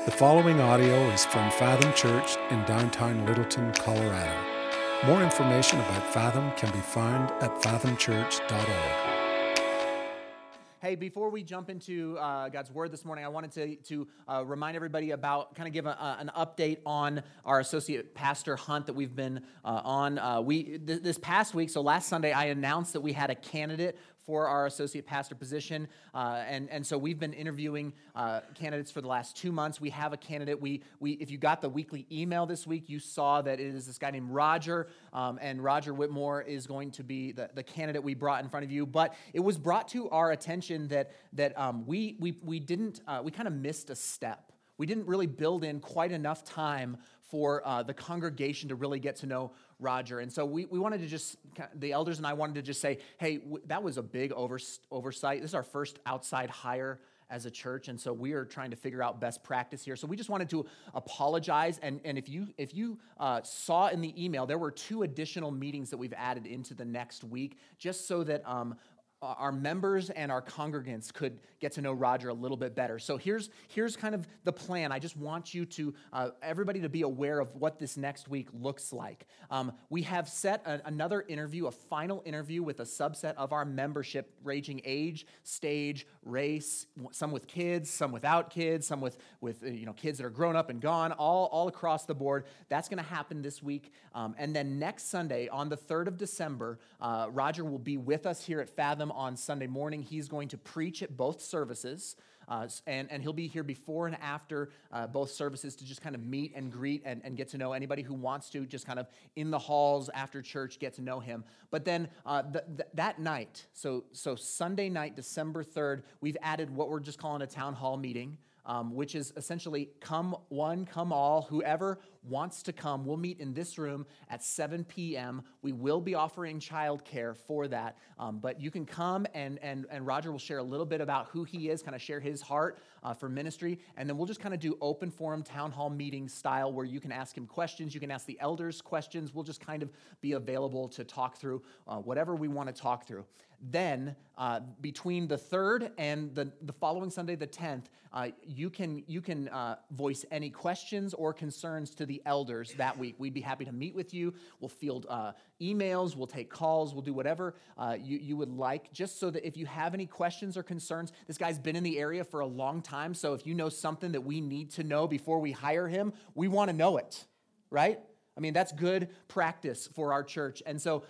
The following audio is from Fathom Church in downtown Littleton, Colorado. More information about Fathom can be found at fathomchurch.org. Hey, before we jump into God's Word this morning, I wanted to remind everybody about, kind of give an update on our associate pastor hunt that we've been on. This past week, so last Sunday, I announced that we had a candidate for our associate pastor position, and so we've been interviewing candidates for the last 2 months. We have a candidate. If you got the weekly email this week, you saw that it is this guy named Roger, and Roger Whitmore is going to be the candidate we brought in front of you. But it was brought to our attention that we kind of missed a step. We didn't really build in quite enough time for the congregation to really get to know Roger. And so we wanted to just, the elders and I wanted to just say, hey, that was a big oversight. This is our first outside hire as a church, and so we are trying to figure out best practice here. So we just wanted to apologize, and if you saw in the email, there were 2 additional meetings that we've added into the next week, just so that our members and our congregants could get to know Roger a little bit better. So here's kind of the plan. I just want you to, everybody to be aware of what this next week looks like. We have set another interview, a final interview with a subset of our membership, ranging age, stage, race, some with kids, some without kids, some with kids that are grown up and gone, all across the board. That's going to happen this week. And then next Sunday, on the 3rd of December, Roger will be with us here at Fathom on Sunday morning. He's going to preach at both services, and he'll be here before and after both services to just kind of meet and greet and get to know anybody who wants to, just kind of in the halls after church, get to know him. But then that night, so Sunday night, December 3rd, we've added what we're just calling a town hall meeting, which is essentially come one, come all. Whoever wants to come, we'll meet in this room at 7 p.m. We will be offering childcare for that, but you can come, and Roger will share a little bit about who he is, kind of share his heart for ministry, and then we'll just kind of do open forum town hall meeting style where you can ask him questions, you can ask the elders questions. We'll just kind of be available to talk through whatever we want to talk through. Then, between the 3rd and the following Sunday, the 10th, you can voice any questions or concerns to the elders that week. We'd be happy to meet with you. We'll field emails, we'll take calls, we'll do whatever you would like, just so that if you have any questions or concerns, this guy's been in the area for a long time, so if you know something that we need to know before we hire him, we want to know it, right? I mean, that's good practice for our church. And so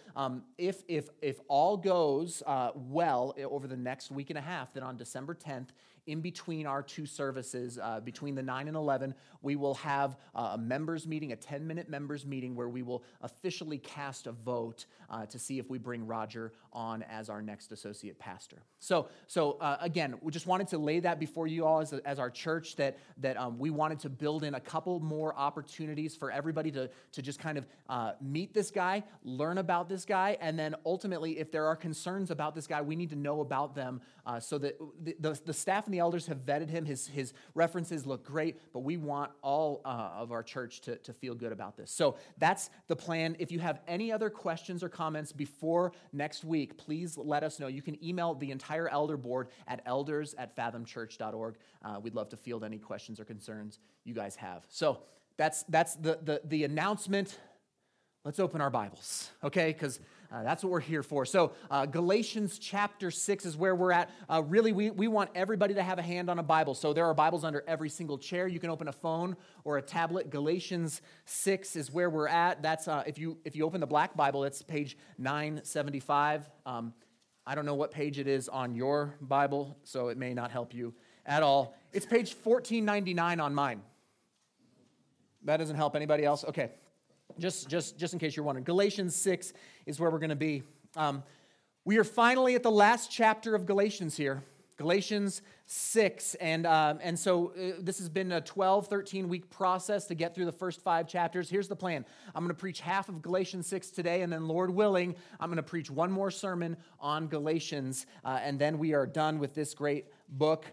if all goes well over the next week and a half, then on December 10th, in between our 2 services, between the 9 and 11, we will have a members meeting, a 10-minute members meeting, where we will officially cast a vote to see if we bring Roger on as our next associate pastor. So again, we just wanted to lay that before you all as our church, that we wanted to build in a couple more opportunities for everybody to just kind of meet this guy, learn about this guy, and then ultimately, if there are concerns about this guy, we need to know about them so that the staff and the elders have vetted him. His references look great, but we want all of our church to feel good about this. So that's the plan. If you have any other questions or comments before next week, please let us know. You can email the entire elder board at elders@fathomchurch.org. We'd love to field any questions or concerns you guys have. So that's the announcement. Let's open our Bibles, okay? Because that's what we're here for. So Galatians chapter 6 is where we're at. Really, we want everybody to have a hand on a Bible. So there are Bibles under every single chair. You can open a phone or a tablet. Galatians 6 is where we're at. That's if you open the black Bible, it's page 975. I don't know what page it is on your Bible, so it may not help you at all. It's page 1499 on mine. That doesn't help anybody else? Okay. Just in case you're wondering, Galatians 6 is where we're going to be. We are finally at the last chapter of Galatians here, Galatians 6, and so this has been a 12, 13-week process to get through the first 5 chapters. Here's the plan. I'm going to preach half of Galatians 6 today, and then, Lord willing, I'm going to preach one more sermon on Galatians, and then we are done with this great book.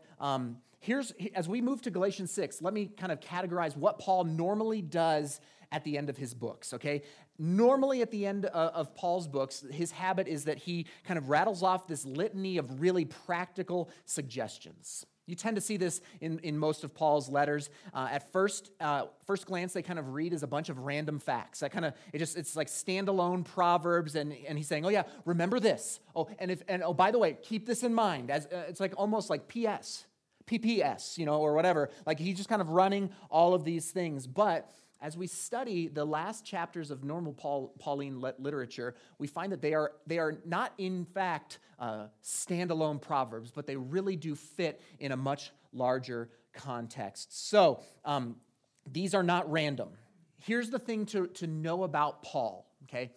As we move to Galatians 6, let me kind of categorize what Paul normally does at the end of his books, okay? Normally at the end of Paul's books, his habit is that he kind of rattles off this litany of really practical suggestions. You tend to see this in most of Paul's letters. At first glance, they kind of read as a bunch of random facts. It's like standalone proverbs, and he's saying, oh yeah, remember this. Oh, and by the way, keep this in mind. As it's like almost like PPS, or whatever. Like he's just kind of running all of these things. But as we study the last chapters of normal Pauline literature, we find that they are not, in fact, standalone proverbs, but they really do fit in a much larger context. So these are not random. Here's the thing to know about Paul, okay?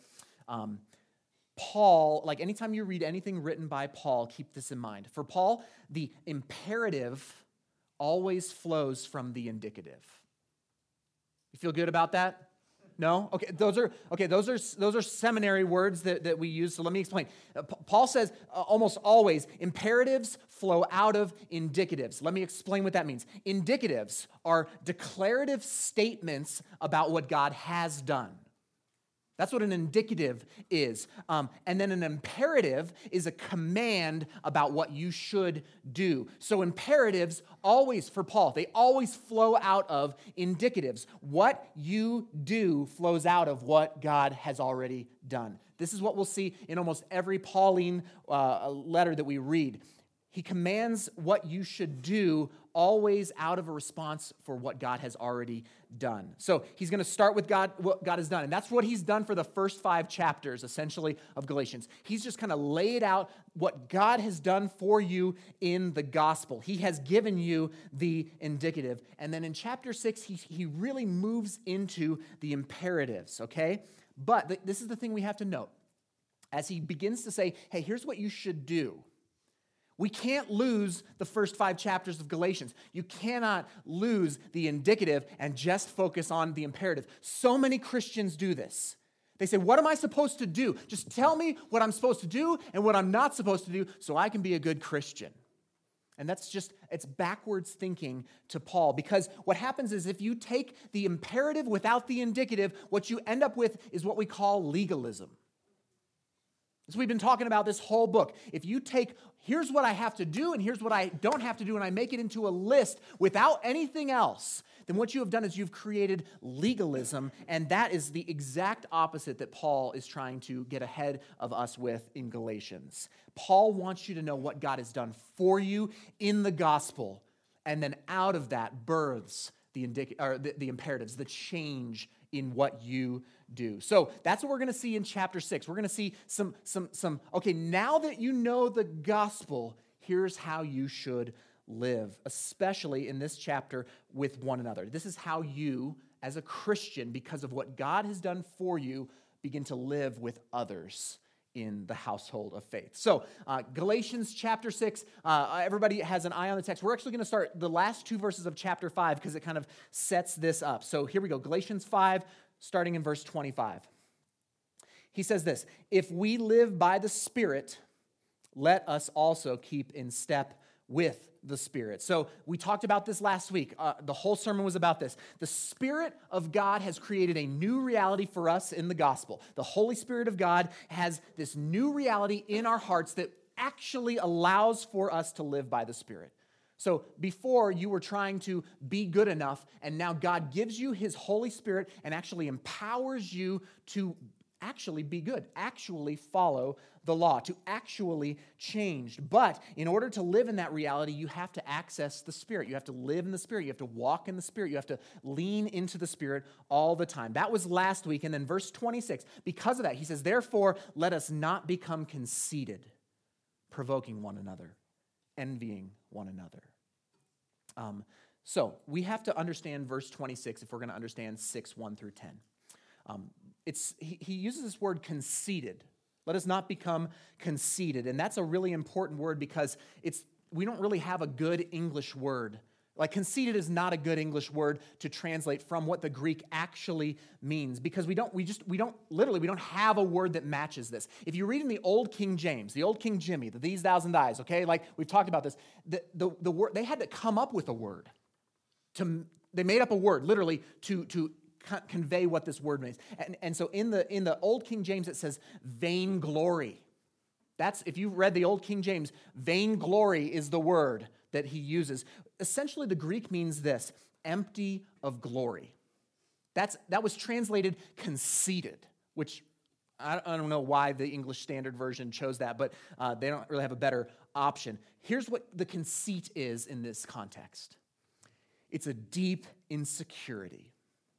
Paul, like anytime you read anything written by Paul, keep this in mind. For Paul, the imperative always flows from the indicative. You feel good about that? No? Okay, those are seminary words that we use, so let me explain. Paul says almost always imperatives flow out of indicatives. Let me explain what that means. Indicatives are declarative statements about what God has done. That's what an indicative is. And then an imperative is a command about what you should do. So imperatives always, for Paul, they always flow out of indicatives. What you do flows out of what God has already done. This is what we'll see in almost every Pauline letter that we read. He commands what you should do always out of a response for what God has already done. So he's going to start with God, what God has done. And that's what he's done for the first 5 chapters, essentially, of Galatians. He's just kind of laid out what God has done for you in the gospel. He has given you the indicative. And then in chapter 6, he really moves into the imperatives, okay? But this is the thing we have to note. As he begins to say, hey, here's what you should do. We can't lose the first 5 chapters of Galatians. You cannot lose the indicative and just focus on the imperative. So many Christians do this. They say, what am I supposed to do? Just tell me what I'm supposed to do and what I'm not supposed to do so I can be a good Christian. And it's backwards thinking to Paul, because what happens is if you take the imperative without the indicative, what you end up with is what we call legalism. So we've been talking about this whole book. If you take, here's what I have to do and here's what I don't have to do, and I make it into a list without anything else, then what you have done is you've created legalism, and that is the exact opposite that Paul is trying to get ahead of us with in Galatians. Paul wants you to know what God has done for you in the gospel, and then out of that births the imperatives, the change in what you do. So that's what we're going to see in chapter 6. We're going to see some, okay, now that you know the gospel, here's how you should live, especially in this chapter with one another. This is how you, as a Christian, because of what God has done for you, begin to live with others in the household of faith. So Galatians chapter 6, everybody has an eye on the text. We're actually going to start the last 2 verses of chapter 5 because it kind of sets this up. So here we go, Galatians 5, starting in verse 25. He says this, if we live by the Spirit, let us also keep in step with the Spirit. So we talked about this last week. The whole sermon was about this. The Spirit of God has created a new reality for us in the gospel. The Holy Spirit of God has this new reality in our hearts that actually allows for us to live by the Spirit. So before, you were trying to be good enough, and now God gives you His Holy Spirit and actually empowers you to actually be good, actually follow the law, to actually change. But in order to live in that reality, you have to access the Spirit. You have to live in the Spirit. You have to walk in the Spirit. You have to lean into the Spirit all the time. That was last week. And then verse 26, because of that, he says, therefore, let us not become conceited, provoking one another, envying one another. So we have to understand verse 26 if we're going to understand 6, 1 through 10. He uses this word conceited. Let us not become conceited. And that's a really important word because we don't really have a good English word. Like conceited is not a good English word to translate from what the Greek actually means because we don't have a word that matches this. If you read in the Old King James, the Old King Jimmy, the these, thous, and thys, okay, like we've talked about this, the word, they had to come up with a word. They made up a word literally to convey what this word means. And so in the Old King James, it says vainglory. That's, if you've read the Old King James, vainglory is the word that he uses. Essentially, the Greek means this: empty of glory. That was translated conceited, which I don't know why the English Standard Version chose that, but they don't really have a better option. Here's what the conceit is in this context. It's a deep insecurity,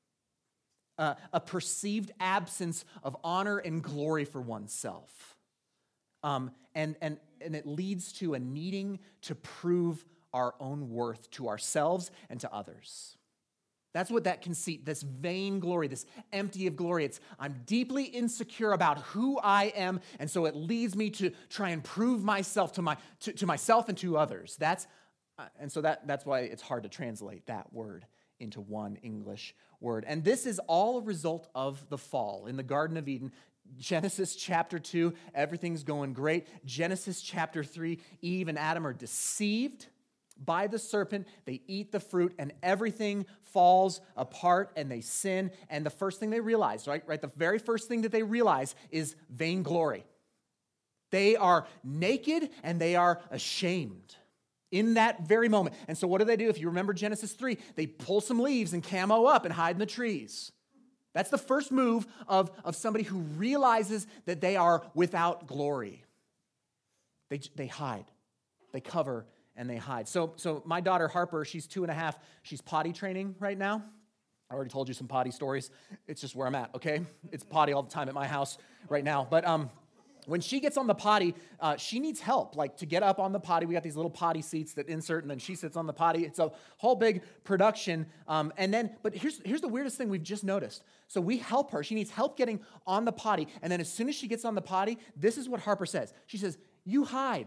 a perceived absence of honor and glory for oneself. And it leads to a needing to prove our own worth to ourselves and to others. That's what that conceit, this vain glory, this empty of glory, I'm deeply insecure about who I am, and so it leads me to try and prove myself to myself and to others. That's why it's hard to translate that word into one English word. And this is all a result of the fall in the Garden of Eden. Genesis chapter 2, everything's going great. Genesis chapter 3, Eve and Adam are deceived by the serpent. They eat the fruit and everything falls apart and they sin. And the first thing they realize, right? The very first thing that they realize is vainglory. They are naked and they are ashamed in that very moment. And so what do? If you remember Genesis 3, they pull some leaves and camo up and hide in the trees. That's the first move of somebody who realizes that they are without glory. They hide, they cover, and they hide. So my daughter Harper, she's 2.5. She's potty training right now. I already told you some potty stories. It's just where I'm at, okay? It's potty all the time at my house right now. But when she gets on the potty, she needs help, like to get up on the potty. We got these little potty seats that insert, and then she sits on the potty. It's a whole big production. But here's the weirdest thing we've just noticed. So we help her. She needs help getting on the potty. And then as soon as she gets on the potty, this is what Harper says. She says, "You hide."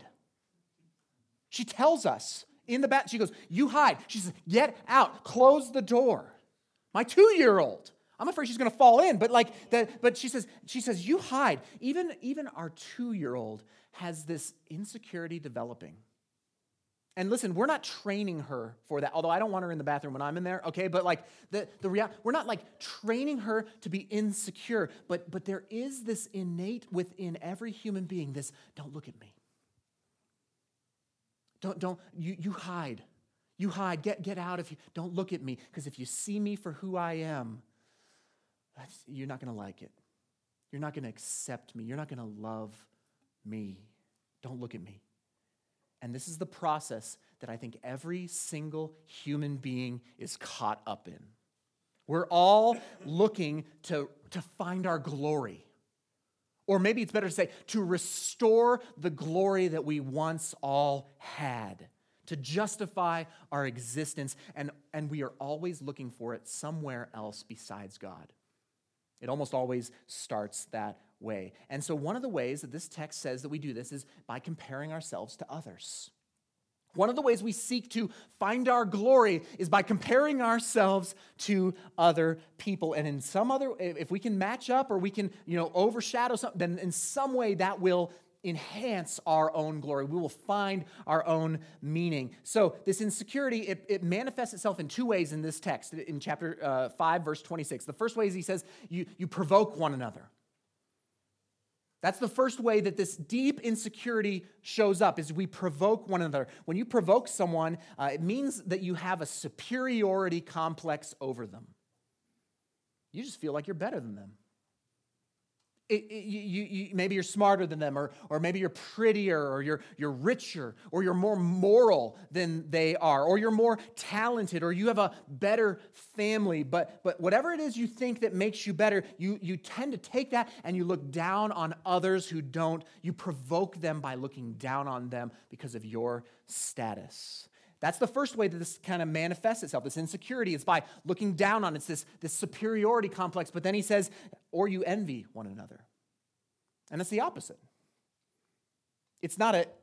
She tells us in the back, she goes, "You hide." She says, "Get out, close the door." My 2-year-old. I'm afraid she's going to fall in, but she says, "You hide." Even our 2-year-old has this insecurity developing. And listen, we're not training her for that, although I don't want her in the bathroom when I'm in there, okay? But we're not training her to be insecure, but there is this innate within every human being, this, "Don't look at me. You hide. You hide. Get out if you don't look at me, because if you see me for who I am, you're not going to like it. You're not going to accept me. You're not going to love me. Don't look at me." And this is the process that I think every single human being is caught up in. We're all looking to find our glory. Or maybe it's better to say, to restore the glory that we once all had, to justify our existence, and we are always looking for it somewhere else besides God. It almost always starts that way. And so one of the ways that this text says that we do this is by comparing ourselves to others. One of the ways we seek to find our glory is by comparing ourselves to other people. And in some other, if we can match up or we can, overshadow something, then in some way that will enhance our own glory. We will find our own meaning. So this insecurity, it manifests itself in two ways in this text, in chapter 5, verse 26. The first way is he says, you provoke one another. That's the first way that this deep insecurity shows up, is we provoke one another. When you provoke someone, it means that you have a superiority complex over them. You just feel like you're better than them. Maybe you're smarter than them, or maybe you're prettier, or you're richer, or you're more moral than they are, or you're more talented, or you have a better family. But whatever it is you think that makes you better, you tend to take that and you look down on others who don't. You provoke them by looking down on them because of your status. That's the first way that this kind of manifests itself, this insecurity. It's by looking down on it. It's this superiority complex. But then he says, or you envy one another. And that's the opposite. It's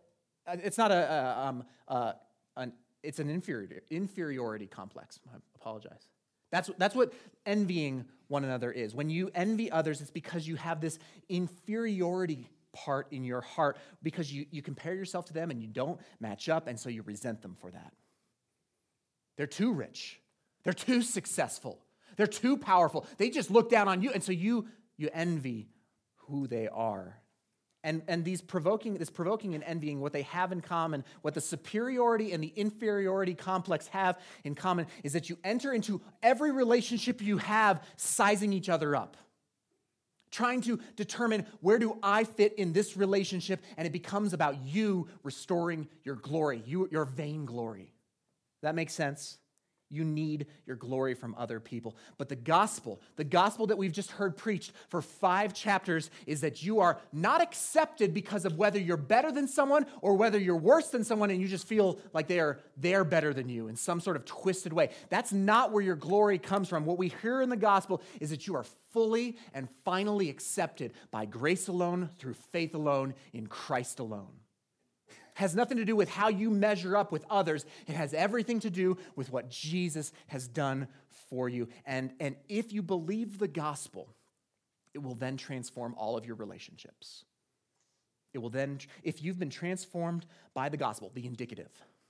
an inferiority complex. I apologize. That's what envying one another is. When you envy others, it's because you have this inferiority part in your heart, because you compare yourself to them and you don't match up, and so you resent them for that. They're too rich. They're too successful. They're too powerful. They just look down on you, and so you envy who they are. And this provoking and envying, what they have in common, what the superiority and the inferiority complex have in common, is that you enter into every relationship you have sizing each other up, trying to determine where do I fit in this relationship, and it becomes about you restoring your glory, your vainglory. That makes sense? You need your glory from other people. But the gospel that we've just heard preached for 5 chapters is that you are not accepted because of whether you're better than someone or whether you're worse than someone and you just feel like they're better than you in some sort of twisted way. That's not where your glory comes from. What we hear in the gospel is that you are fully and finally accepted by grace alone, through faith alone, in Christ alone. Has nothing to do with how you measure up with others. It has everything to do with what Jesus has done for you. And if you believe the gospel, it will then transform all of your relationships. It will then, if you've been transformed by the gospel, the indicative,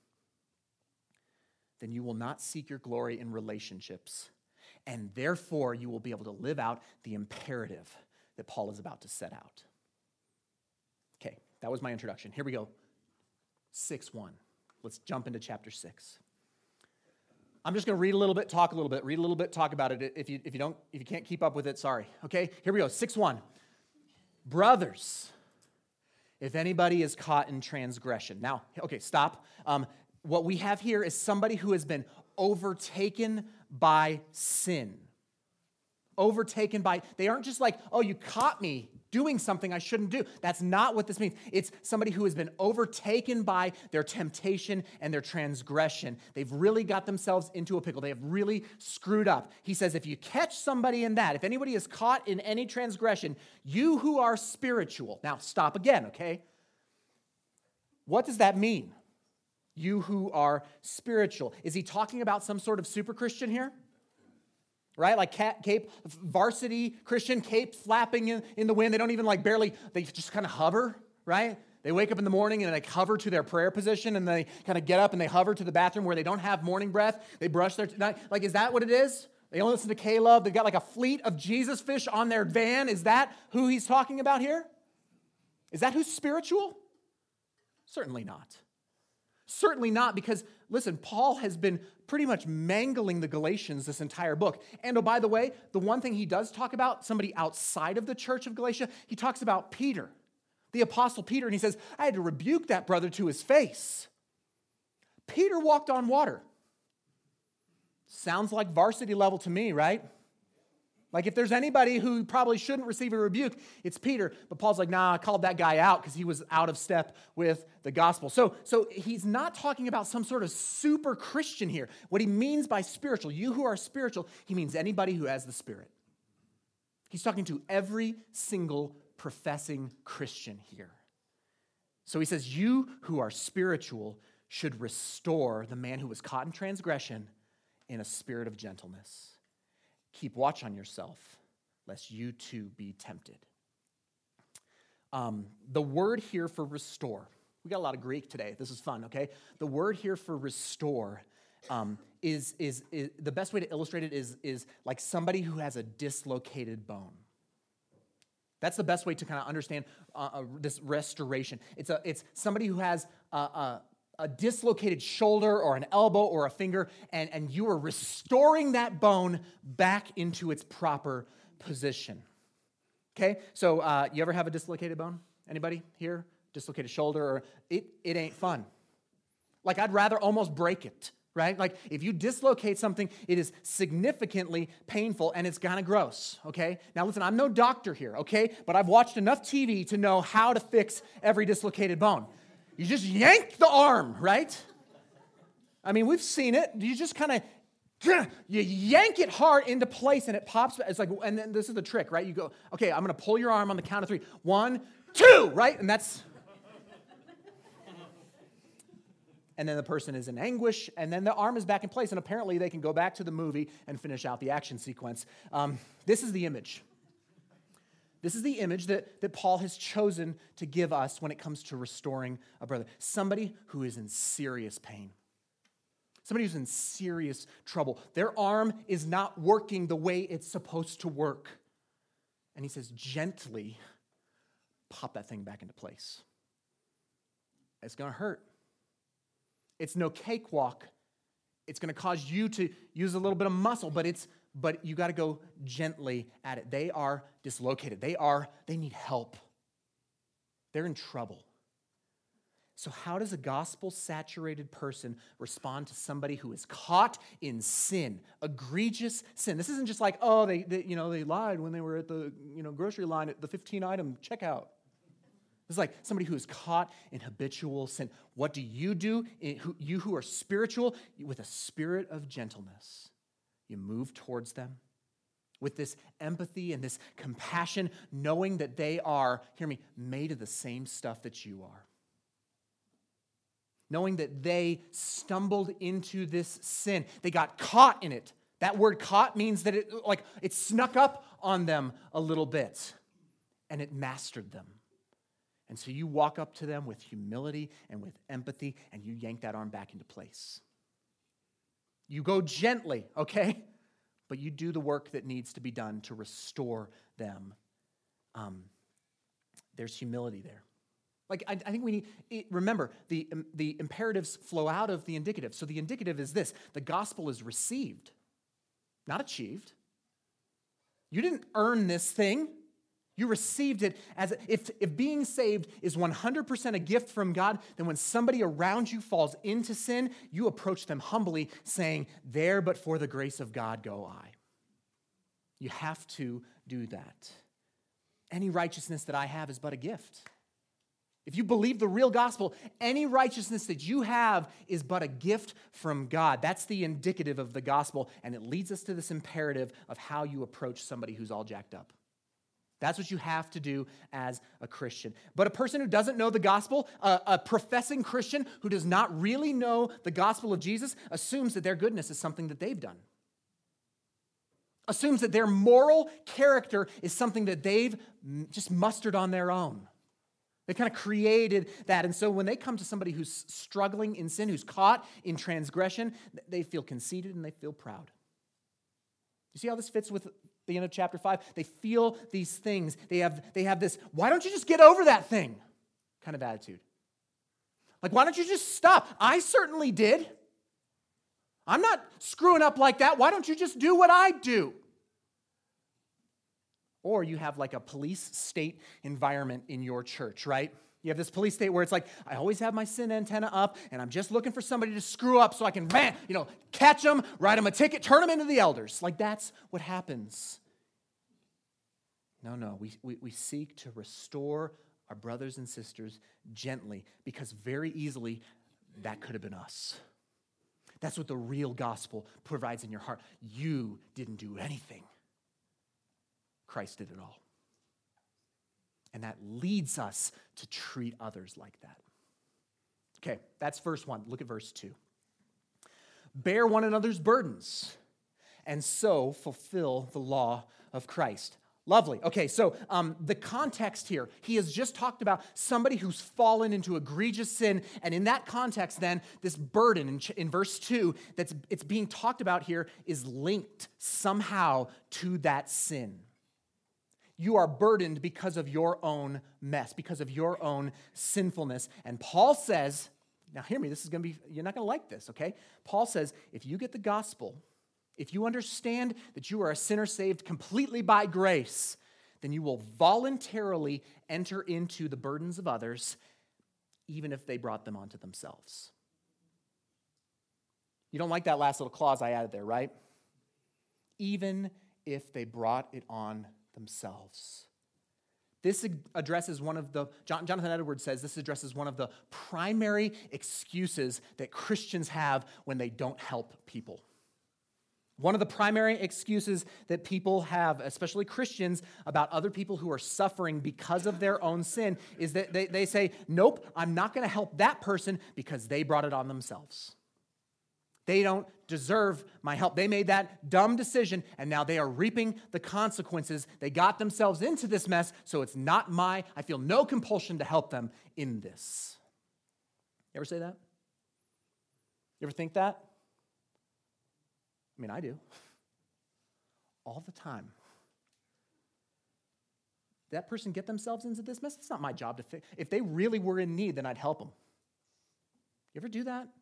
then you will not seek your glory in relationships. And therefore, you will be able to live out the imperative that Paul is about to set out. Okay, that was my introduction. Here we go. 6:1. Let's jump into chapter 6. I'm just going to read a little bit, talk a little bit, read a little bit, talk about it. If you can't keep up with it, sorry. Okay, here we go. 6:1. Brothers, if anybody is caught in transgression. Now, okay, stop. What we have here is somebody who has been overtaken by sin. They aren't just like, oh, you caught me doing something I shouldn't do. That's not what this means. It's somebody who has been overtaken by their temptation and their transgression. They've really got themselves into a pickle. They have really screwed up. He says, if you catch somebody in that, if anybody is caught in any transgression, you who are spiritual. Now, stop again, okay? What does that mean? You who are spiritual. Is he talking about some sort of super Christian here? Right? Like cape, varsity Christian, cape flapping in the wind. They don't even they just kind of hover, right? They wake up in the morning and they hover to their prayer position and they kind of get up and they hover to the bathroom where they don't have morning breath. They brush their, is that what it is? They only listen to K-Love. They've got like a fleet of Jesus fish on their van. Is that who he's talking about here? Is that who's spiritual? Certainly not. Certainly not, because, listen, Paul has been pretty much mangling the Galatians this entire book. And, oh, by the way, the one thing he does talk about, somebody outside of the church of Galatia, he talks about Peter, the apostle Peter, and he says, I had to rebuke that brother to his face. Peter walked on water. Sounds like varsity level to me, right? Like if there's anybody who probably shouldn't receive a rebuke, it's Peter. But Paul's like, nah, I called that guy out because he was out of step with the gospel. So he's not talking about some sort of super Christian here. What he means by spiritual, you who are spiritual, he means anybody who has the Spirit. He's talking to every single professing Christian here. So he says, you who are spiritual should restore the man who was caught in transgression in a spirit of gentleness. Keep watch on yourself, lest you too be tempted. The word here for restore, we got a lot of Greek today. This is fun, okay? The word here for restore is the best way to illustrate it is like somebody who has a dislocated bone. That's the best way to kind of understand this restoration. It's somebody who has a dislocated shoulder or an elbow or a finger, and you are restoring that bone back into its proper position. Okay? So you ever have a dislocated bone? Anybody here? Dislocated shoulder? Or it ain't fun. Like I'd rather almost break it, right? Like if you dislocate something, it is significantly painful and it's kind of gross, okay? Now listen, I'm no doctor here, okay? But I've watched enough TV to know how to fix every dislocated bone. You just yank the arm, right? I mean, we've seen it. You just kind of, you yank it hard into place and it pops. It's like, and then this is the trick, right? You go, okay, I'm going to pull your arm on the count of 3. 1, 2, right? And that's, and then the person is in anguish, and then the arm is back in place, and apparently they can go back to the movie and finish out the action sequence. This is the image. This is the image that Paul has chosen to give us when it comes to restoring a brother. Somebody who is in serious pain. Somebody who's in serious trouble. Their arm is not working the way it's supposed to work. And he says, gently pop that thing back into place. It's going to hurt. It's no cakewalk. It's going to cause you to use a little bit of muscle, but you got to go gently at it. They are dislocated. They need help. They're in trouble. So how does a gospel-saturated person respond to somebody who is caught in sin, egregious sin? This isn't just like, oh, they lied when they were at the grocery line at the 15-item checkout. It's like somebody who is caught in habitual sin. What do? You who are spiritual, with a spirit of gentleness, you move towards them with this empathy and this compassion, knowing that they are, hear me, made of the same stuff that you are. Knowing that they stumbled into this sin. They got caught in it. That word caught means that it snuck up on them a little bit and it mastered them. And so you walk up to them with humility and with empathy, and you yank that arm back into place. You go gently, okay? But you do the work that needs to be done to restore them. There's humility there. I think we need, remember, the imperatives flow out of the indicative. So the indicative is this: the gospel is received, not achieved. You didn't earn this thing. You received it as if being saved is 100% a gift from God, then when somebody around you falls into sin, you approach them humbly saying, there but for the grace of God go I. You have to do that. Any righteousness that I have is but a gift. If you believe the real gospel, any righteousness that you have is but a gift from God. That's the indicative of the gospel, and it leads us to this imperative of how you approach somebody who's all jacked up. That's what you have to do as a Christian. But a person who doesn't know the gospel, a professing Christian who does not really know the gospel of Jesus, assumes that their goodness is something that they've done. Assumes that their moral character is something that they've just mustered on their own. They kind of created that. And so when they come to somebody who's struggling in sin, who's caught in transgression, they feel conceited and they feel proud. You see how this fits with the end of chapter 5? They feel these things. They have this, why don't you just get over that thing kind of attitude. Like, why don't you just stop? I certainly did. I'm not screwing up like that. Why don't you just do what I do? Or you have like a police state environment in your church, right? You have this police state where it's like, I always have my sin antenna up, and I'm just looking for somebody to screw up so I can, catch them, write them a ticket, turn them into the elders. Like, that's what happens. No, we seek to restore our brothers and sisters gently, because very easily that could have been us. That's what the real gospel provides in your heart. You didn't do anything. Christ did it all. And that leads us to treat others like that. Okay, that's verse 1. Look at verse 2. Bear one another's burdens, and so fulfill the law of Christ. Lovely. Okay, so the context here, he has just talked about somebody who's fallen into egregious sin, and in that context then, this burden in verse 2 it's being talked about here is linked somehow to that sin. You are burdened because of your own mess, because of your own sinfulness. And Paul says, now hear me, you're not going to like this, okay? Paul says, if you get the gospel, if you understand that you are a sinner saved completely by grace, then you will voluntarily enter into the burdens of others, even if they brought them onto themselves. You don't like that last little clause I added there, right? Even if they brought it on themselves. This addresses Jonathan Edwards says this addresses one of the primary excuses that Christians have when they don't help people. One of the primary excuses that people have, especially Christians, about other people who are suffering because of their own sin is that they say, nope, I'm not going to help that person because they brought it on themselves. They don't deserve my help. They made that dumb decision, and now they are reaping the consequences. They got themselves into this mess, so it's not I feel no compulsion to help them in this. You ever say that? You ever think that? I mean, I do. All the time. that person get themselves into this mess? It's not my job to fix. If they really were in need, then I'd help them. You ever do that?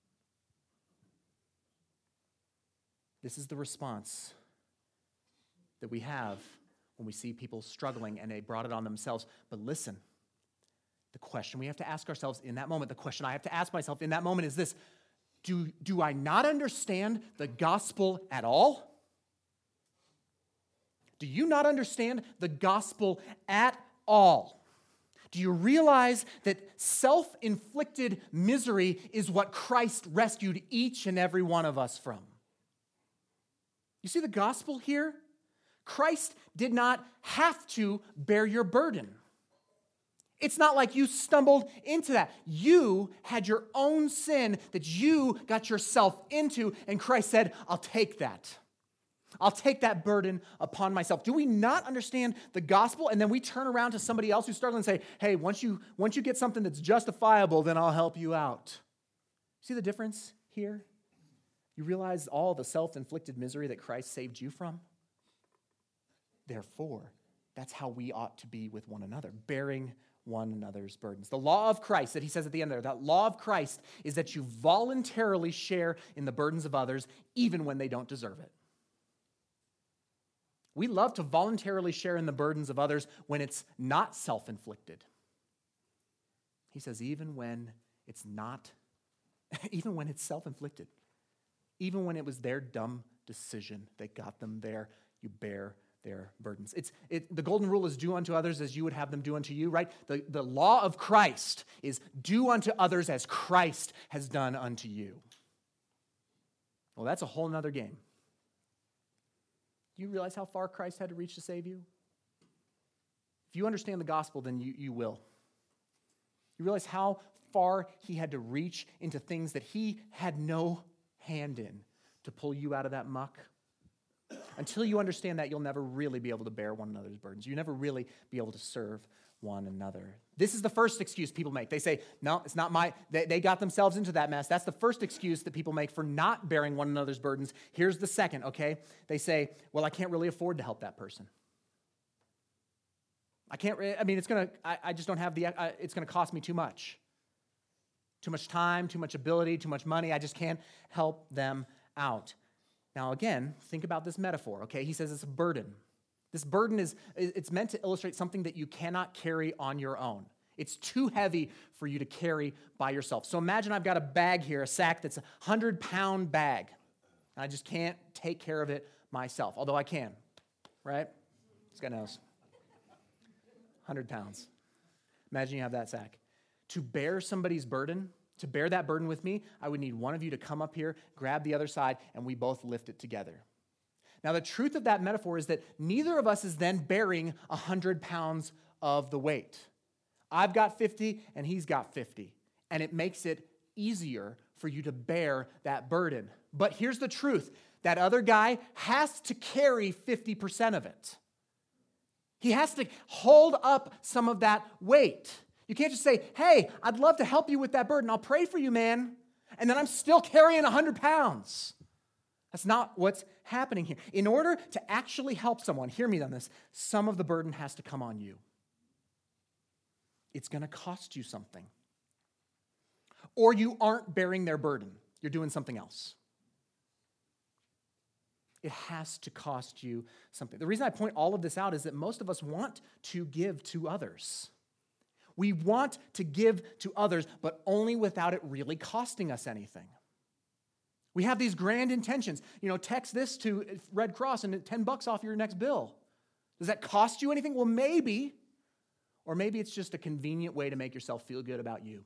This is the response that we have when we see people struggling and they brought it on themselves. But listen, the question we have to ask ourselves in that moment, the question I have to ask myself in that moment is this: do I not understand the gospel at all? Do you not understand the gospel at all? Do you realize that self-inflicted misery is what Christ rescued each and every one of us from? You see the gospel here? Christ did not have to bear your burden. It's not like you stumbled into that. You had your own sin that you got yourself into, and Christ said, I'll take that. I'll take that burden upon myself. Do we not understand the gospel? And then we turn around to somebody else who's struggling and say, hey, once you get something that's justifiable, then I'll help you out. See the difference here? You realize all the self-inflicted misery that Christ saved you from? Therefore, that's how we ought to be with one another, bearing one another's burdens. The law of Christ that he says at the end there, that law of Christ is that you voluntarily share in the burdens of others even when they don't deserve it. We love to voluntarily share in the burdens of others when it's not self-inflicted. He says even when it's not, even when it's self-inflicted, even when it was their dumb decision that got them there, you bear their burdens. The golden rule is do unto others as you would have them do unto you, right? The law of Christ is do unto others as Christ has done unto you. Well, that's a whole nother game. Do you realize how far Christ had to reach to save you? If you understand the gospel, then you will. You realize how far he had to reach into things that he had no hand in to pull you out of that muck? Until you understand that, you'll never really be able to bear one another's burdens. You'll never really be able to serve one another. This is the first excuse people make. They say, no, it's not they got themselves into that mess. That's the first excuse that people make for not bearing one another's burdens. Here's the second, okay? They say, well, I can't really afford to help that person. I just don't have it's going to cost me too much. Too much time, too much ability, too much money. I just can't help them out. Now, again, think about this metaphor, okay? He says it's a burden. This burden it's meant to illustrate something that you cannot carry on your own. It's too heavy for you to carry by yourself. So imagine I've got a bag here, a sack that's a 100-pound bag. And I just can't take care of it myself, although I can, right? This guy knows. 100 pounds. Imagine you have that sack. To bear somebody's burden, to bear that burden with me, I would need one of you to come up here, grab the other side, and we both lift it together. Now, the truth of that metaphor is that neither of us is then bearing 100 pounds of the weight. I've got 50, and he's got 50. And it makes it easier for you to bear that burden. But here's the truth. That other guy has to carry 50% of it. He has to hold up some of that weight. You can't just say, hey, I'd love to help you with that burden. I'll pray for you, man. And then I'm still carrying 100 pounds. That's not what's happening here. In order to actually help someone, hear me on this, some of the burden has to come on you. It's going to cost you something. Or you aren't bearing their burden. You're doing something else. It has to cost you something. The reason I point all of this out is that most of us want to give to others. We want to give to others, but only without it really costing us anything. We have these grand intentions. Text this to Red Cross and $10 off your next bill. Does that cost you anything? Well, maybe. Or maybe it's just a convenient way to make yourself feel good about you.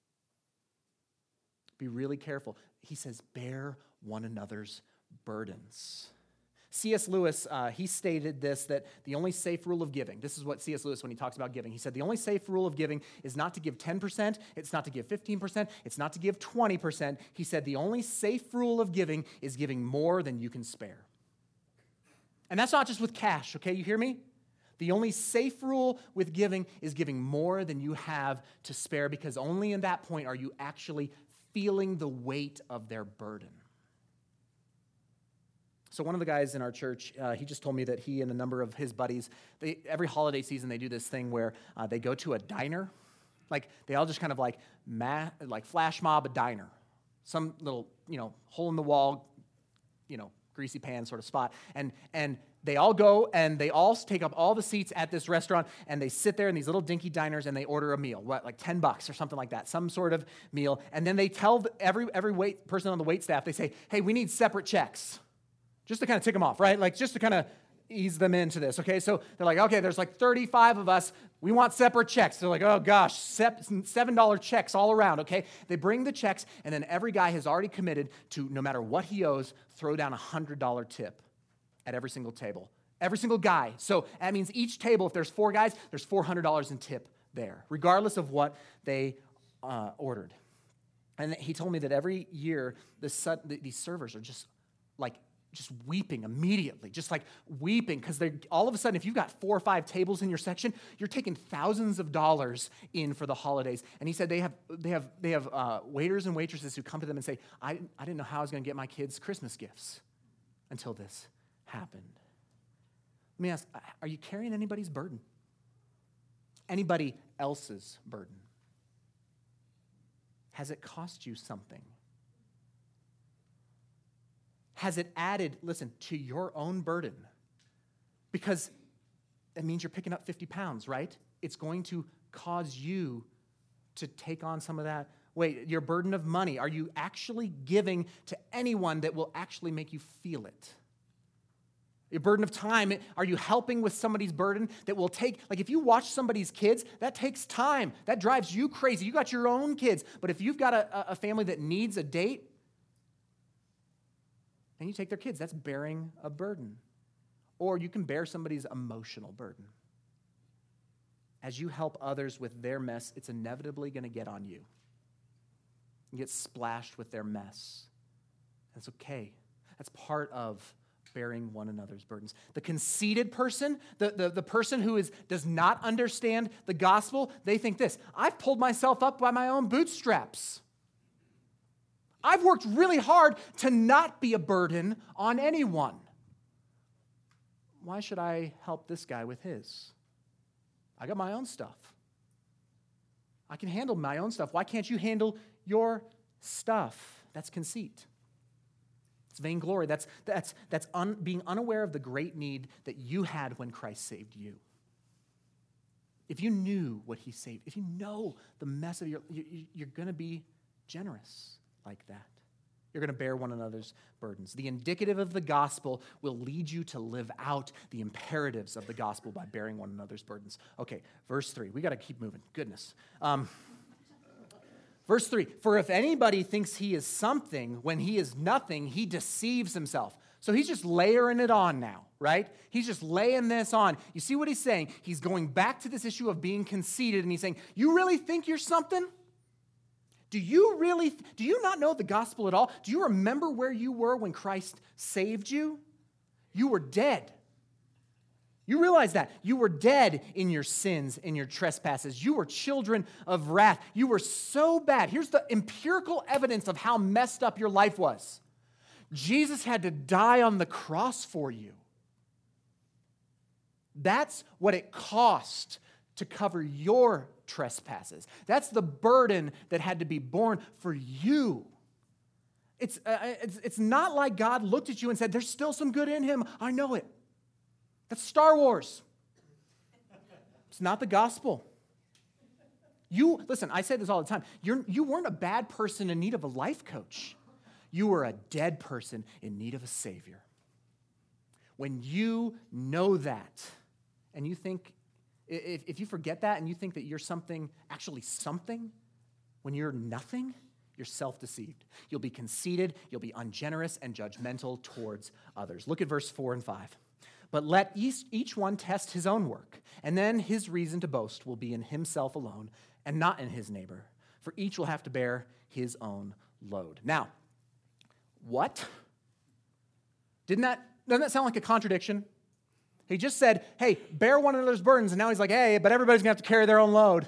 Be really careful. He says, bear one another's burdens. C.S. Lewis, he stated this, that the only safe rule of giving, this is what C.S. Lewis, when he talks about giving, he said the only safe rule of giving is not to give 10%, it's not to give 15%, it's not to give 20%. He said the only safe rule of giving is giving more than you can spare. And that's not just with cash, okay? You hear me? The only safe rule with giving is giving more than you have to spare, because only in that point are you actually feeling the weight of their burden. So one of the guys in our church, he just told me that he and a number of his buddies, every holiday season they do this thing where they go to a diner. Like they all just kind of like flash mob a diner. Some little, hole in the wall, greasy pan sort of spot. And they all go and they all take up all the seats at this restaurant and they sit there in these little dinky diners and they order a meal, like $10 or something like that, some sort of meal. And then they tell every person on the wait staff, they say, hey, we need separate checks. Just to kind of tick them off, right? Like just to kind of ease them into this, okay? So they're like, okay, there's like 35 of us. We want separate checks. They're like, oh gosh, $7 checks all around, okay? They bring the checks, and then every guy has already committed to, no matter what he owes, throw down a $100 tip at every single table. Every single guy. So that means each table, if there's 4 guys, there's $400 in tip there, regardless of what they ordered. And he told me that every year, these servers are just weeping immediately, just like weeping, because they're all of a sudden, if you've got 4 or 5 tables in your section, you're taking thousands of dollars in for the holidays. And he said they have waiters and waitresses who come to them and say, I didn't know how I was going to get my kids Christmas gifts until this happened. Let me ask, are you carrying anybody's burden? Anybody else's burden? Has it cost you something? Has it added, to your own burden? Because it means you're picking up 50 pounds, right? It's going to cause you to take on some of that weight. Your burden of money, are you actually giving to anyone that will actually make you feel it? Your burden of time, are you helping with somebody's burden that will take, if you watch somebody's kids, that takes time. That drives you crazy. You got your own kids. But if you've got a family that needs a date, and you take their kids, that's bearing a burden. Or you can bear somebody's emotional burden. As you help others with their mess, it's inevitably going to get on you. You get splashed with their mess. That's okay. That's part of bearing one another's burdens. The conceited person, the person who does not understand the gospel, they think this: I've pulled myself up by my own bootstraps. I've worked really hard to not be a burden on anyone. Why should I help this guy with his? I got my own stuff. I can handle my own stuff. Why can't you handle your stuff? That's conceit. It's vainglory. That's being unaware of the great need that you had when Christ saved you. If you knew what he saved, if you know the mess of you're going to be generous like that. You're going to bear one another's burdens. The indicative of the gospel will lead you to live out the imperatives of the gospel by bearing one another's burdens. Okay, verse 3. We got to keep moving. Goodness. Verse 3. For if anybody thinks he is something when he is nothing, he deceives himself. So he's just layering it on now, right? He's just laying this on. You see what he's saying? He's going back to this issue of being conceited, and he's saying, you really think you're something? Do you not know the gospel at all? Do you remember where you were when Christ saved you? You were dead. You realize that. You were dead in your sins, in your trespasses. You were children of wrath. You were so bad. Here's the empirical evidence of how messed up your life was. Jesus had to die on the cross for you. That's what it cost to cover your trespasses. That's the burden that had to be borne for you. It's not like God looked at you and said, there's still some good in him. I know it. That's Star Wars. It's not the gospel. Listen, I say this all the time. You weren't a bad person in need of a life coach. You were a dead person in need of a Savior. When you know that, and you think, if you forget that and you think that you're something, when you're nothing, you're self-deceived. You'll be conceited, you'll be ungenerous and judgmental towards others. Look at verse 4 and 5. But let each one test his own work, and then his reason to boast will be in himself alone and not in his neighbor, for each will have to bear his own load. Now, what? Doesn't that sound like a contradiction? He just said, hey, bear one another's burdens, and now he's like, hey, but everybody's going to have to carry their own load.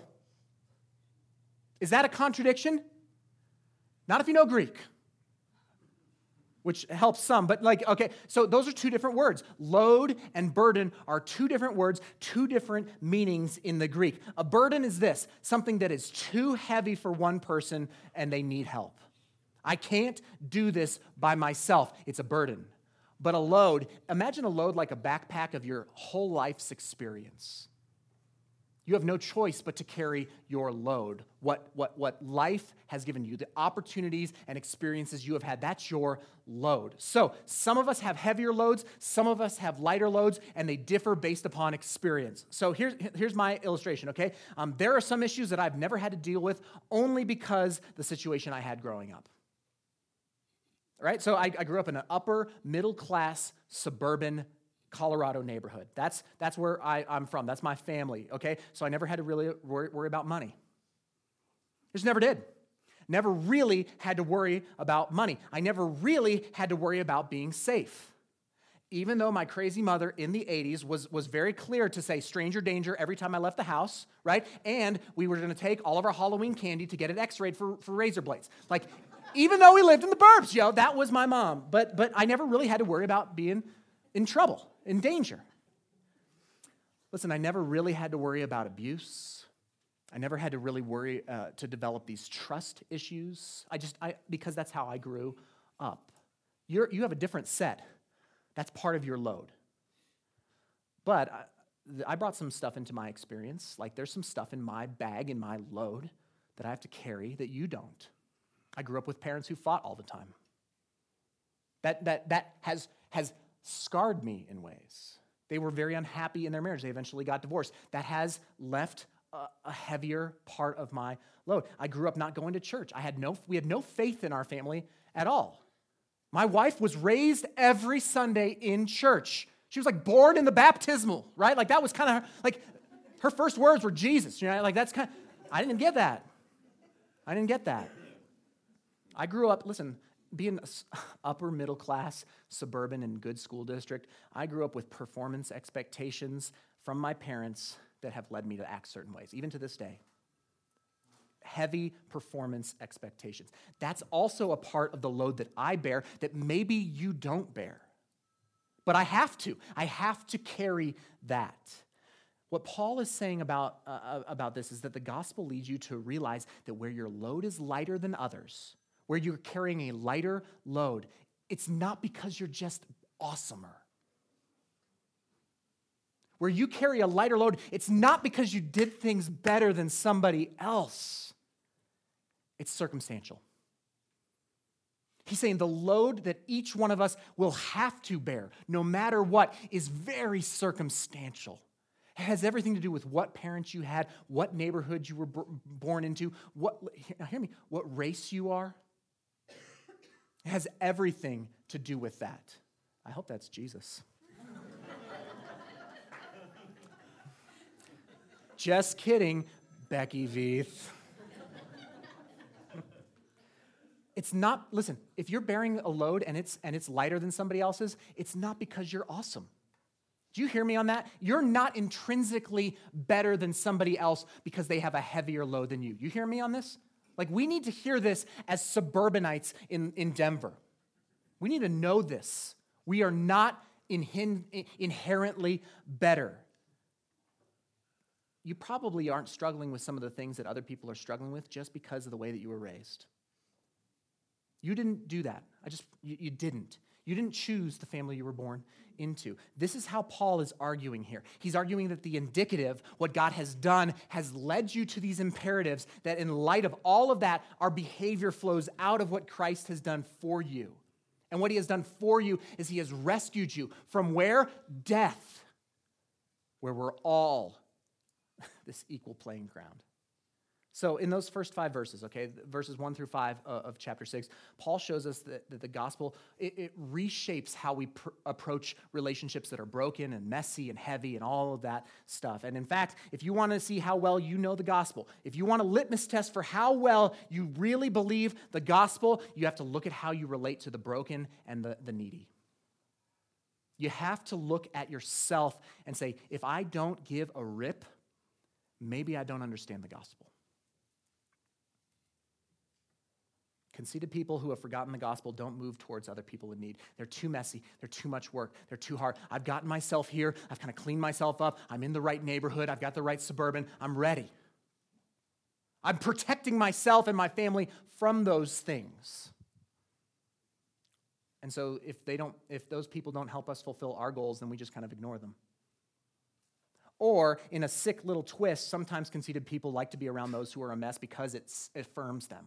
Is that a contradiction? Not if you know Greek. which helps some, but okay, so those are two different words. Load and burden are two different words, two different meanings in the Greek. A burden is this, something that is too heavy for one person and they need help. I can't do this by myself. It's a burden. But a load, imagine a load like a backpack of your whole life's experience. You have no choice but to carry your load. What life has given you, the opportunities and experiences you have had, that's your load. So some of us have heavier loads, some of us have lighter loads, and they differ based upon experience. So here's my illustration, okay? There are some issues that I've never had to deal with only because the situation I had growing up. Right? So I grew up in an upper middle class suburban Colorado neighborhood. That's where I'm from. That's my family, okay? So I never had to really worry about money. Just never did. Never really had to worry about money. I never really had to worry about being safe. Even though my crazy mother in the 80s was very clear to say stranger danger every time I left the house, right? And we were going to take all of our Halloween candy to get it x-rayed for razor blades. Like, even though we lived in the burbs, that was my mom. But I never really had to worry about being in trouble, in danger. Listen, I never really had to worry about abuse. I never had to really worry to develop these trust issues. Because that's how I grew up. You have a different set. That's part of your load. But I brought some stuff into my experience. Like there's some stuff in my bag, in my load, that I have to carry that you don't. I grew up with parents who fought all the time. That has scarred me in ways. They were very unhappy in their marriage. They eventually got divorced. That has left a heavier part of my load. I grew up not going to church. We had no faith in our family at all. My wife was raised every Sunday in church. She was like born in the baptismal, right? Like that was kind of like her first words were Jesus. Like that's kind of, I didn't get that. I grew up, listen, being upper middle class, suburban and good school district, I grew up with performance expectations from my parents that have led me to act certain ways, even to this day. Heavy performance expectations. That's also a part of the load that I bear that maybe you don't bear. But I have to. I have to carry that. What Paul is saying about this is that the gospel leads you to realize that where your load is lighter than others, where you're carrying a lighter load, it's not because you're just awesomer. Where you carry a lighter load, it's not because you did things better than somebody else. It's circumstantial. He's saying the load that each one of us will have to bear, no matter what, is very circumstantial. It has everything to do with what parents you had, what neighborhood you were born into, what race you are. It has everything to do with that. I hope that's Jesus. Just kidding, Becky Veith. It's not, listen, if you're bearing a load and it's lighter than somebody else's, it's not because you're awesome. Do you hear me on that? You're not intrinsically better than somebody else because they have a heavier load than you. You hear me on this? Like, we need to hear this as suburbanites in Denver. We need to know this. We are not inherently better. You probably aren't struggling with some of the things that other people are struggling with just because of the way that you were raised. You didn't do that. You didn't. You didn't choose the family you were born into. This is how Paul is arguing here. He's arguing that the indicative, what God has done, has led you to these imperatives, that in light of all of that, our behavior flows out of what Christ has done for you. And what he has done for you is he has rescued you from where? Death, where we're all this equal playing ground. So in those first 5 verses, okay, verses 1 through 5 of chapter 6, Paul shows us that the gospel, it reshapes how we approach relationships that are broken and messy and heavy and all of that stuff. And in fact, if you want to see how well you know the gospel, if you want a litmus test for how well you really believe the gospel, you have to look at how you relate to the broken and the needy. You have to look at yourself and say, if I don't give a rip, maybe I don't understand the gospel. Conceited people who have forgotten the gospel don't move towards other people in need. They're too messy. They're too much work. They're too hard. I've gotten myself here. I've kind of cleaned myself up. I'm in the right neighborhood. I've got the right suburban. I'm ready. I'm protecting myself and my family from those things. And so if those people don't help us fulfill our goals, then we just kind of ignore them. Or in a sick little twist, sometimes conceited people like to be around those who are a mess because it affirms them.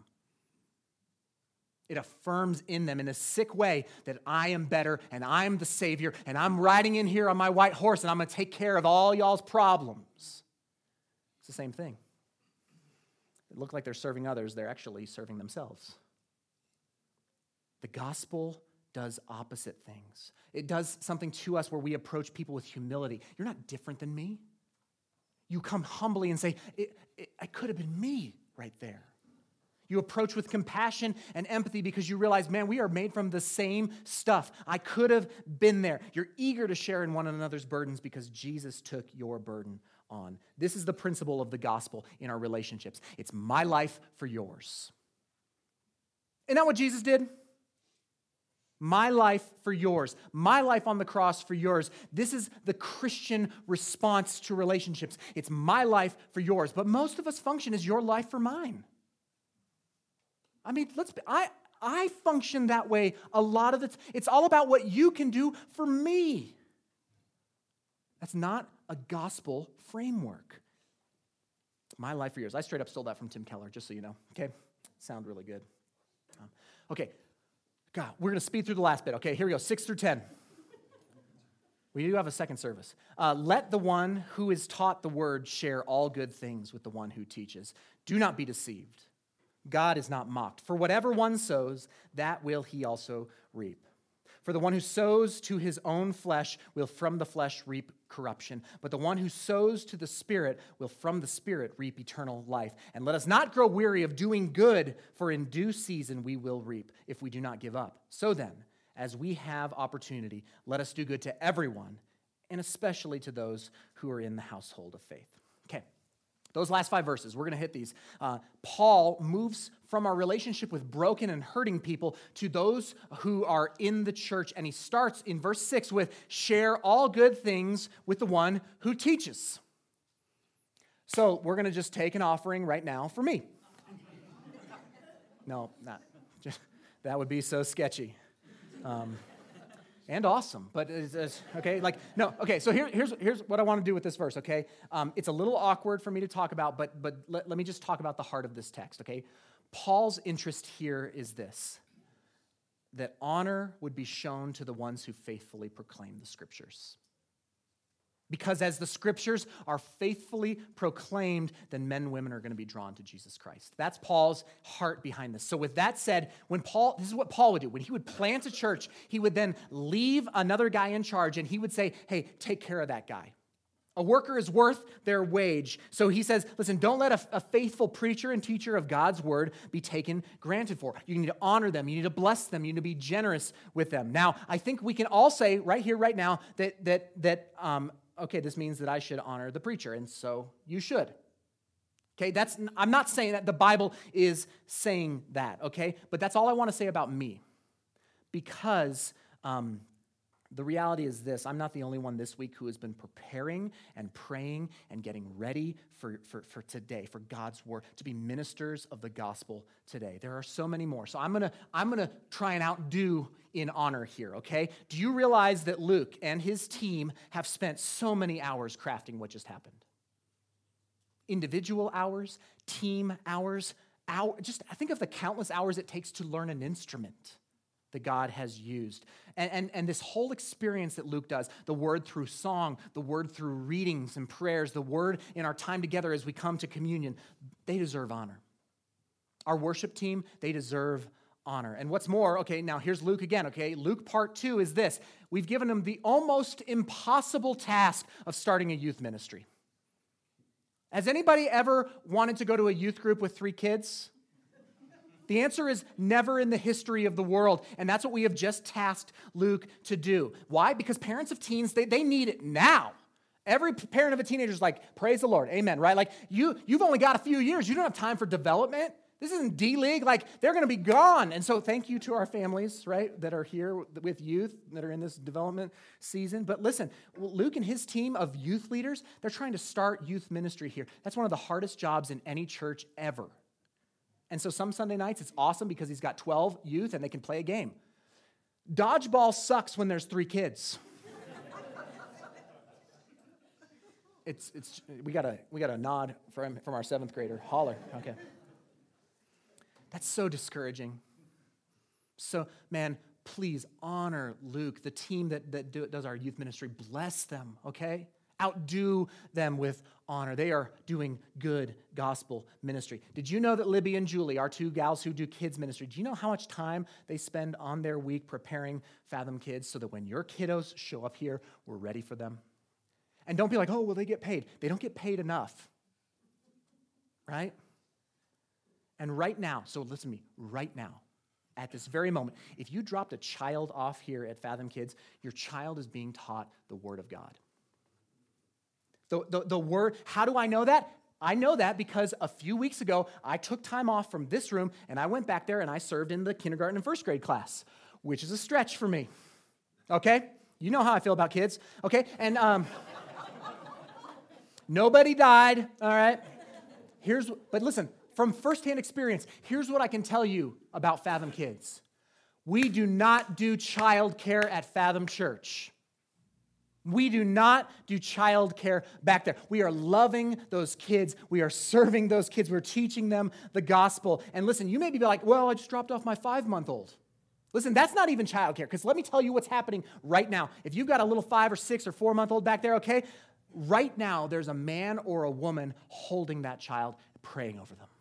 It affirms in them in a sick way that I am better and I'm the Savior and I'm riding in here on my white horse and I'm going to take care of all y'all's problems. It's the same thing. It look like they're serving others. They're actually serving themselves. The gospel does opposite things. It does something to us where we approach people with humility. You're not different than me. You come humbly and say, it could have been me right there. You approach with compassion and empathy because you realize, man, we are made from the same stuff. I could have been there. You're eager to share in one another's burdens because Jesus took your burden on. This is the principle of the gospel in our relationships. It's my life for yours. Isn't that what Jesus did? My life for yours. My life on the cross for yours. This is the Christian response to relationships. It's my life for yours. But most of us function as your life for mine. I mean, I function that way a lot of the time. It's all about what you can do for me. That's not a gospel framework. My life for yours. I straight up stole that from Tim Keller, just so you know. Okay? Sound really good. Okay. God, we're going to speed through the last bit. Okay, here we go. 6 through 10. We do have a second service. Let the one who is taught the word share all good things with the one who teaches. Do not be deceived. God is not mocked. For whatever one sows, that will he also reap. For the one who sows to his own flesh will from the flesh reap corruption. But the one who sows to the Spirit will from the Spirit reap eternal life. And let us not grow weary of doing good, for in due season we will reap if we do not give up. So then, as we have opportunity, let us do good to everyone, and especially to those who are in the household of faith. Okay. Those last 5 verses, we're going to hit these. Paul moves from our relationship with broken and hurting people to those who are in the church, and he starts in verse 6 with, share all good things with the one who teaches. So we're going to just take an offering right now for me. No, not. That would be so sketchy. And awesome, but it's okay. Like no, okay. So here's what I want to do with this verse. Okay, it's a little awkward for me to talk about, but let me just talk about the heart of this text. Okay, Paul's interest here is this: that honor would be shown to the ones who faithfully proclaim the Scriptures. Because as the Scriptures are faithfully proclaimed, then men and women are going to be drawn to Jesus Christ. That's Paul's heart behind this. So with that said, this is what Paul would do. When he would plant a church, he would then leave another guy in charge, and he would say, hey, take care of that guy. A worker is worth their wage. So he says, listen, don't let a faithful preacher and teacher of God's word be taken granted for. You need to honor them. You need to bless them. You need to be generous with them. Now, I think we can all say right here, right now, that okay, this means that I should honor the preacher, and so you should. Okay, I'm not saying that. The Bible is saying that, okay? But that's all I want to say about me. Because the reality is this: I'm not the only one this week who has been preparing and praying and getting ready for today, for God's word, to be ministers of the gospel today. There are so many more. So I'm gonna try and outdo in honor here, okay? Do you realize that Luke and his team have spent so many hours crafting what just happened? Individual hours, team hours, just think of the countless hours it takes to learn an instrument that God has used. And this whole experience that Luke does, the word through song, the word through readings and prayers, the word in our time together as we come to communion, they deserve honor. Our worship team, they deserve honor. And what's more, okay, now here's Luke again, okay? Luke part 2 is this: we've given him the almost impossible task of starting a youth ministry. Has anybody ever wanted to go to a youth group with 3 kids? The answer is never in the history of the world, and that's what we have just tasked Luke to do. Why? Because parents of teens, they need it now. Every parent of a teenager is like, praise the Lord, amen, right? Like, you've only got a few years. You don't have time for development. This isn't D-League. Like, they're going to be gone. And so thank you to our families, right, that are here with youth, that are in this development season. But listen, Luke and his team of youth leaders, they're trying to start youth ministry here. That's one of the hardest jobs in any church ever. And so some Sunday nights, it's awesome because he's got 12 youth and they can play a game. Dodgeball sucks when there's 3 kids. We got a nod from our 7th grader. Holler. Okay. That's so discouraging. So, man, please honor Luke, the team that does our youth ministry. Bless them, okay? Outdo them with honor. They are doing good gospel ministry. Did you know that Libby and Julie, our 2 gals who do kids ministry, do you know how much time they spend on their week preparing Fathom Kids so that when your kiddos show up here, we're ready for them? And don't be like, oh, well, they get paid. They don't get paid enough, right? And right now, so listen to me, right now, at this very moment, if you dropped a child off here at Fathom Kids, your child is being taught the Word of God. The Word, how do I know that? I know that because a few weeks ago, I took time off from this room, and I went back there and I served in the kindergarten and first grade class, which is a stretch for me, okay? You know how I feel about kids, okay? And nobody died, all right? But listen, from firsthand experience, here's what I can tell you about Fathom Kids. We do not do child care at Fathom Church. We do not do child care back there. We are loving those kids. We are serving those kids. We're teaching them the gospel. And listen, you may be like, well, I just dropped off my 5-month-old. Listen, that's not even child care, because let me tell you what's happening right now. If you've got a little 5 or 6 or 4-month-old back there, okay, right now there's a man or a woman holding that child, praying over them.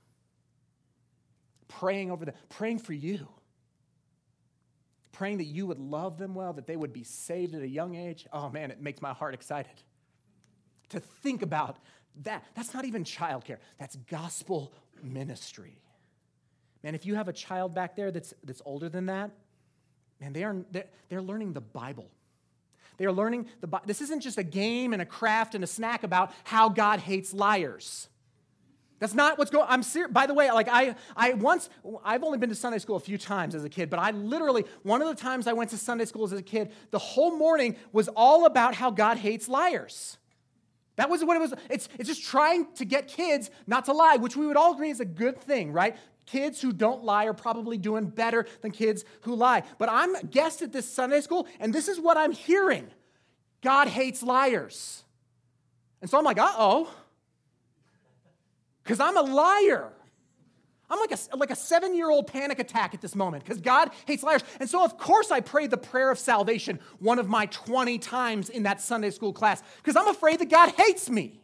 Praying over them, praying for you. Praying that you would love them well, that they would be saved at a young age. Oh man, it makes my heart excited to think about that. That's not even childcare. That's gospel ministry. Man, if you have a child back there that's older than that, man, they're learning the Bible. They are learning the Bible. This isn't just a game and a craft and a snack about how God hates liars. That's not what's going on. I'm serious. By the way, like I've only been to Sunday school a few times as a kid, but I literally, one of the times I went to Sunday school as a kid, the whole morning was all about how God hates liars. That was what it was. It's just trying to get kids not to lie, which we would all agree is a good thing, right? Kids who don't lie are probably doing better than kids who lie. But I'm a guest at this Sunday school, and this is what I'm hearing. God hates liars. And so I'm like, uh-oh. Because I'm a liar. I'm like a 7-year-old panic attack at this moment because God hates liars. And so, of course, I prayed the prayer of salvation one of my 20 times in that Sunday school class because I'm afraid that God hates me.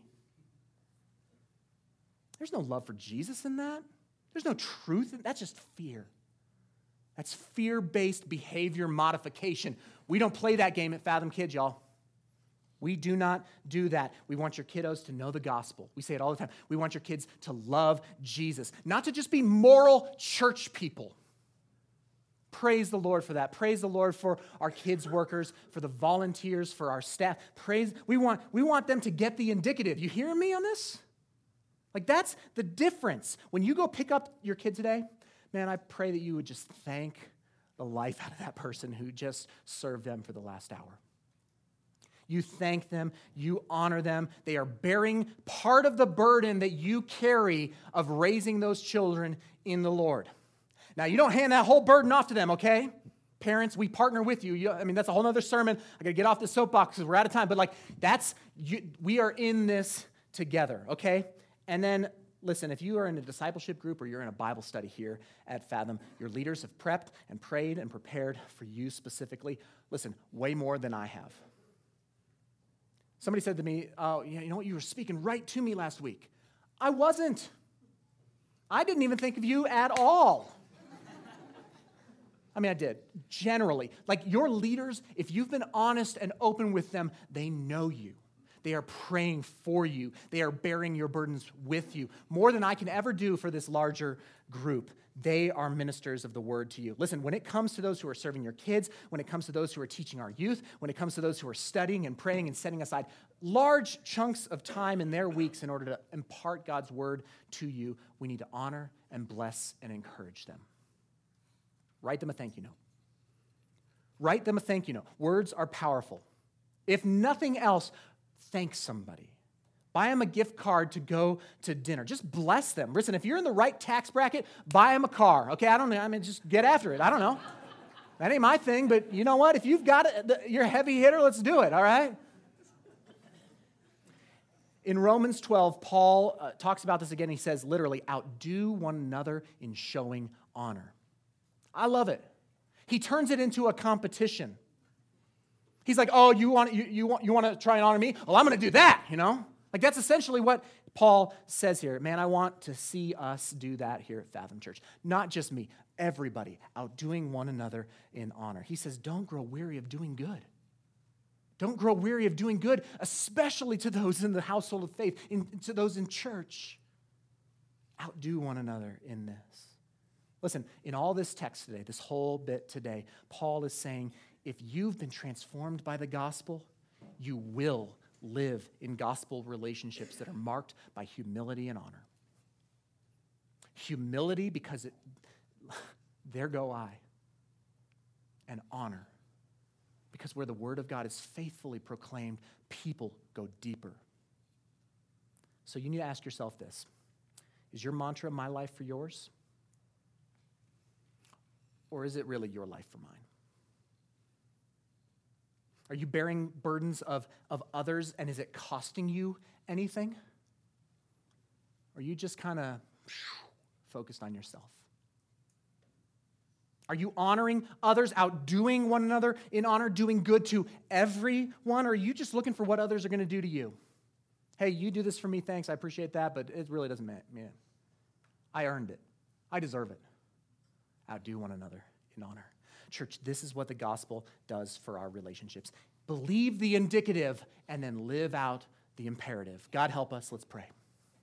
There's no love for Jesus in that. There's no truth. That's just fear. That's fear-based behavior modification. We don't play that game at Fathom Kids, y'all. We do not do that. We want your kiddos to know the gospel. We say it all the time. We want your kids to love Jesus, not to just be moral church people. Praise the Lord for that. Praise the Lord for our kids workers, for the volunteers, for our staff. We want them to get the indicative. You hearing me on this? Like that's the difference. When you go pick up your kid today, man, I pray that you would just thank the life out of that person who just served them for the last hour. You thank them, you honor them. They are bearing part of the burden that you carry of raising those children in the Lord. Now, you don't hand that whole burden off to them, okay? Parents, we partner with you. That's a whole other sermon. I got to get off the soapbox because we're out of time. But we are in this together, okay? And then, listen, if you are in a discipleship group or you're in a Bible study here at Fathom, your leaders have prepped and prayed and prepared for you specifically. Listen, way more than I have. Somebody said to me, oh, you know what, you were speaking right to me last week. I wasn't. I didn't even think of you at all. I did, generally. Like your leaders, if you've been honest and open with them, they know you. They are praying for you. They are bearing your burdens with you. More than I can ever do for this larger group. They are ministers of the word to you. Listen, when it comes to those who are serving your kids, when it comes to those who are teaching our youth, when it comes to those who are studying and praying and setting aside large chunks of time in their weeks in order to impart God's word to you, we need to honor and bless and encourage them. Write them a thank you note. Write them a thank you note. Words are powerful. If nothing else, thank somebody. Buy them a gift card to go to dinner. Just bless them. Listen, if you're in the right tax bracket, buy them a car. Okay, just get after it. I don't know. That ain't my thing, but you know what? If you've got it, you're a heavy hitter, let's do it, all right? In Romans 12, Paul talks about this again. He says, literally, outdo one another in showing honor. I love it. He turns it into a competition. He's like, oh, you want to try and honor me? Well, I'm going to do that, Like that's essentially what Paul says here. Man, I want to see us do that here at Fathom Church. Not just me, everybody outdoing one another in honor. He says, don't grow weary of doing good. Don't grow weary of doing good, especially to those in the household of faith, to those in church. Outdo one another in this. Listen, in all this text today, this whole bit today, Paul is saying, if you've been transformed by the gospel, you will live in gospel relationships that are marked by humility and honor. Humility because there go I. And honor because where the word of God is faithfully proclaimed, people go deeper. So you need to ask yourself this. Is your mantra my life for yours? Or is it really your life for mine? Are you bearing burdens of others, and is it costing you anything? Or are you just kind of focused on yourself? Are you honoring others, outdoing one another in honor, doing good to everyone? Or are you just looking for what others are going to do to you? Hey, you do this for me, thanks, I appreciate that, but it really doesn't matter. I earned it. I deserve it. Outdo one another in honor. Church, this is what the gospel does for our relationships. Believe the indicative and then live out the imperative. God help us. Let's pray.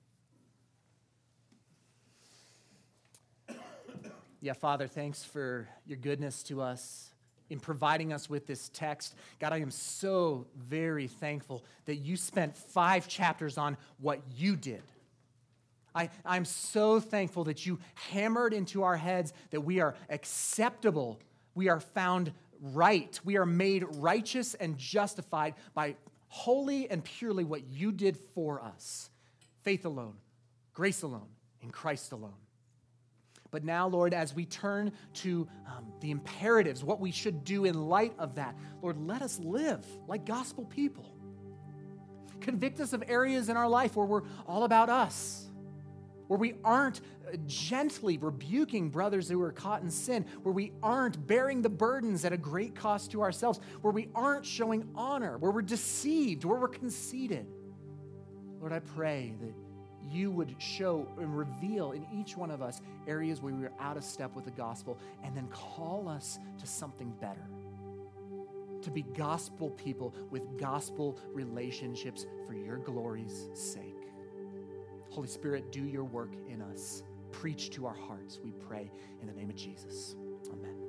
Yeah, Father, thanks for your goodness to us in providing us with this text. God, I am so very thankful that you spent 5 chapters on what you did. I'm so thankful that you hammered into our heads that we are acceptable. We are found right. We are made righteous and justified by wholly and purely what you did for us. Faith alone, grace alone, in Christ alone. But now, Lord, as we turn to the imperatives, what we should do in light of that, Lord, let us live like gospel people. Convict us of areas in our life where we're all about us, where we aren't gently rebuking brothers who are caught in sin, where we aren't bearing the burdens at a great cost to ourselves, where we aren't showing honor, where we're deceived, where we're conceited. Lord, I pray that you would show and reveal in each one of us areas where we're out of step with the gospel, and then call us to something better, to be gospel people with gospel relationships for your glory's sake. Holy Spirit, do your work in us. Preach to our hearts, we pray in the name of Jesus. Amen.